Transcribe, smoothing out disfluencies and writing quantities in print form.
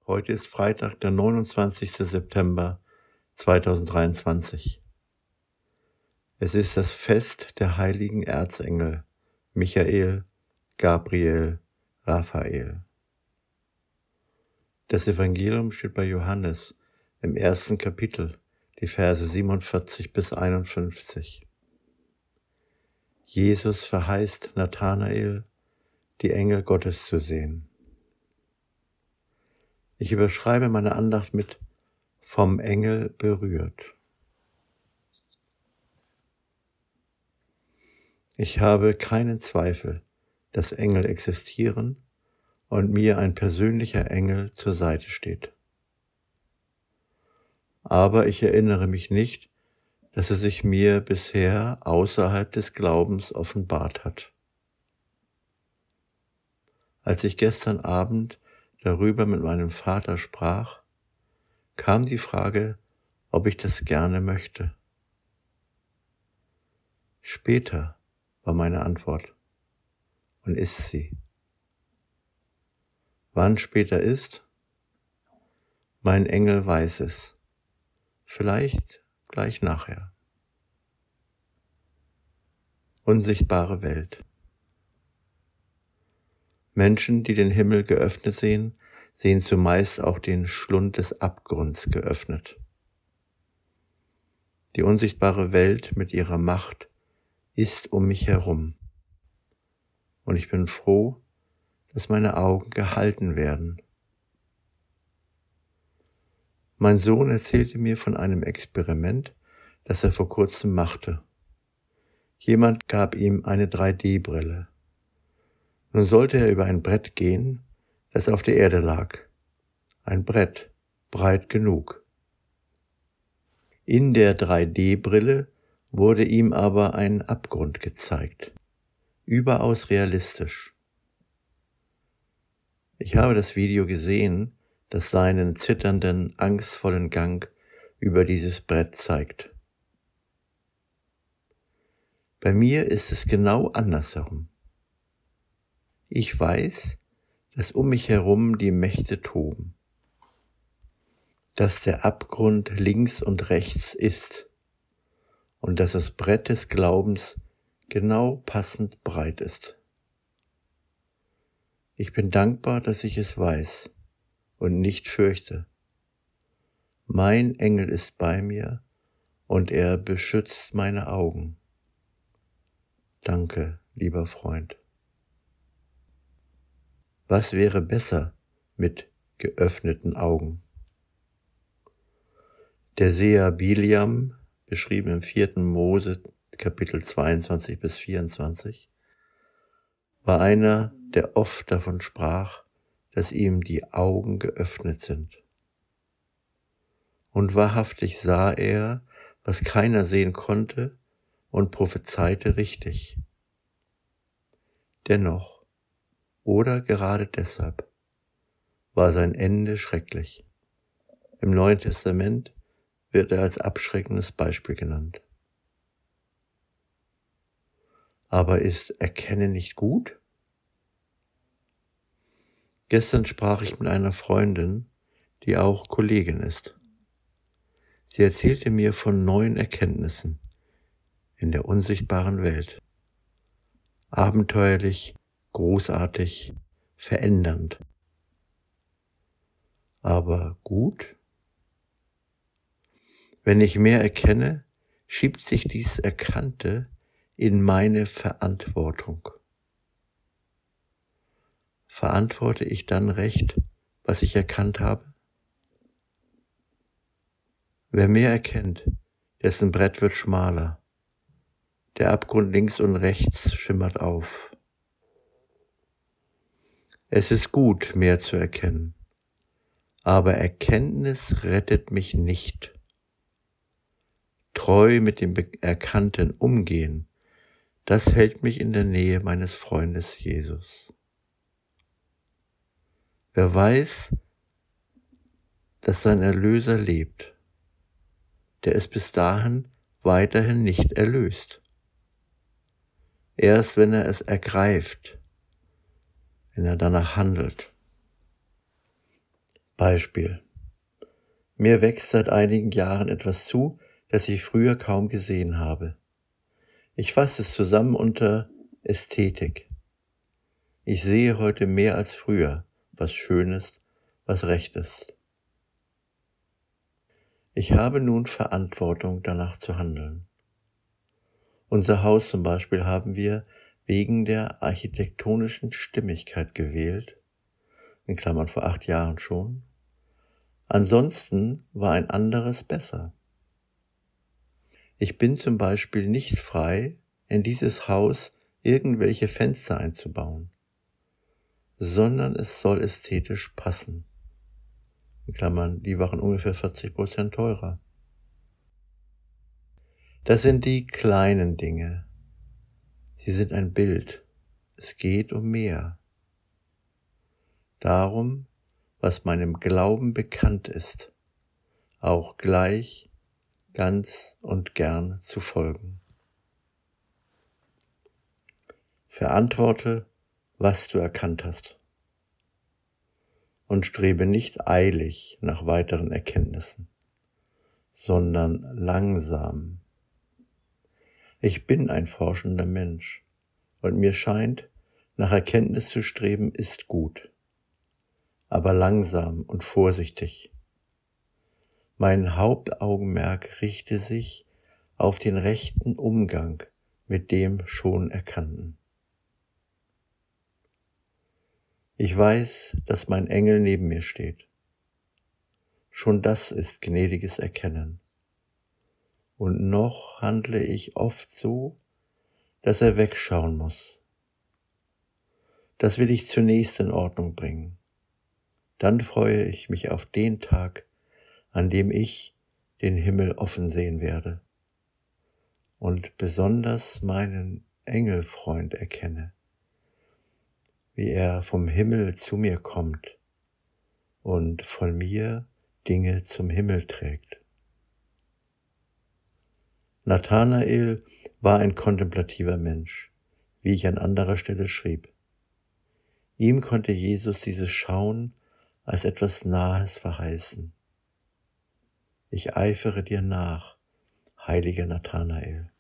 Heute ist Freitag, der 29. September 2023. Es ist das Fest der heiligen Erzengel Michael, Gabriel, Raphael. Das Evangelium steht bei Johannes im 1. Kapitel, die Verse 47 bis 51. Jesus verheißt Nathanael, die Engel Gottes zu sehen. Ich überschreibe meine Andacht mit vom Engel berührt. Ich habe keinen Zweifel, dass Engel existieren und mir ein persönlicher Engel zur Seite steht. Aber ich erinnere mich nicht, dass er sich mir bisher außerhalb des Glaubens offenbart hat. Als ich gestern Abend darüber mit meinem Vater sprach, kam die Frage, ob ich das gerne möchte. Später war meine Antwort und ist sie. Wann später ist? Mein Engel weiß es. Vielleicht gleich nachher. Unsichtbare Welt. Menschen, die den Himmel geöffnet sehen, sehen zumeist auch den Schlund des Abgrunds geöffnet. Die unsichtbare Welt mit ihrer Macht ist um mich herum. Und ich bin froh, dass meine Augen gehalten werden. Mein Sohn erzählte mir von einem Experiment, das er vor kurzem machte. Jemand gab ihm eine 3D-Brille. Nun sollte er über ein Brett gehen, das auf der Erde lag. Ein Brett, breit genug. In der 3D-Brille wurde ihm aber ein Abgrund gezeigt. Überaus realistisch. Ich habe das Video gesehen, das seinen zitternden, angstvollen Gang über dieses Brett zeigt. Bei mir ist es genau andersherum. Ich weiß, dass um mich herum die Mächte toben, dass der Abgrund links und rechts ist und dass das Brett des Glaubens genau passend breit ist. Ich bin dankbar, dass ich es weiß und nicht fürchte. Mein Engel ist bei mir und er beschützt meine Augen. Danke, lieber Freund. Was wäre besser mit geöffneten Augen? Der Seher Biliam, beschrieben im 4. Mose, Kapitel 22 bis 24, war einer, der oft davon sprach, dass ihm die Augen geöffnet sind. Und wahrhaftig sah er, was keiner sehen konnte, und prophezeite richtig. Dennoch, oder gerade deshalb, war sein Ende schrecklich. Im Neuen Testament wird er als abschreckendes Beispiel genannt. Aber ist Erkennen nicht gut? Gestern sprach ich mit einer Freundin, die auch Kollegin ist. Sie erzählte mir von neuen Erkenntnissen in der unsichtbaren Welt. Abenteuerlich, großartig, verändernd. Aber gut? Wenn ich mehr erkenne, schiebt sich dies Erkannte in meine Verantwortung. Verantworte ich dann recht, was ich erkannt habe? Wer mehr erkennt, dessen Brett wird schmaler. Der Abgrund links und rechts schimmert auf. Es ist gut, mehr zu erkennen, aber Erkenntnis rettet mich nicht. Treu mit dem Erkannten umgehen, das hält mich in der Nähe meines Freundes Jesus. Wer weiß, dass sein Erlöser lebt, der ist bis dahin weiterhin nicht erlöst. Erst wenn er es ergreift, wenn er danach handelt. Beispiel. Mir wächst seit einigen Jahren etwas zu, das ich früher kaum gesehen habe. Ich fasse es zusammen unter Ästhetik. Ich sehe heute mehr als früher, was schön ist, was recht ist. Ich habe nun Verantwortung, danach zu handeln. Unser Haus zum Beispiel haben wir wegen der architektonischen Stimmigkeit gewählt, in Klammern vor 8 Jahren schon. Ansonsten war ein anderes besser. Ich bin zum Beispiel nicht frei, in dieses Haus irgendwelche Fenster einzubauen, sondern es soll ästhetisch passen. In Klammern, die waren ungefähr 40% teurer. Das sind die kleinen Dinge. Sie sind ein Bild. Es geht um mehr. Darum, was meinem Glauben bekannt ist, auch gleich, ganz und gern zu folgen. Verantworte, was du erkannt hast, und strebe nicht eilig nach weiteren Erkenntnissen, sondern langsam. Ich bin ein forschender Mensch, und mir scheint, nach Erkenntnis zu streben ist gut, aber langsam und vorsichtig. Mein Hauptaugenmerk richte sich auf den rechten Umgang mit dem schon Erkannten. Ich weiß, dass mein Engel neben mir steht. Schon das ist gnädiges Erkennen. Und noch handle ich oft so, dass er wegschauen muss. Das will ich zunächst in Ordnung bringen. Dann freue ich mich auf den Tag, an dem ich den Himmel offen sehen werde und besonders meinen Engelfreund erkenne, wie er vom Himmel zu mir kommt und von mir Dinge zum Himmel trägt. Nathanael war ein kontemplativer Mensch, wie ich an anderer Stelle schrieb. Ihm konnte Jesus dieses Schauen als etwas Nahes verheißen. Ich eifere dir nach, heiliger Nathanael.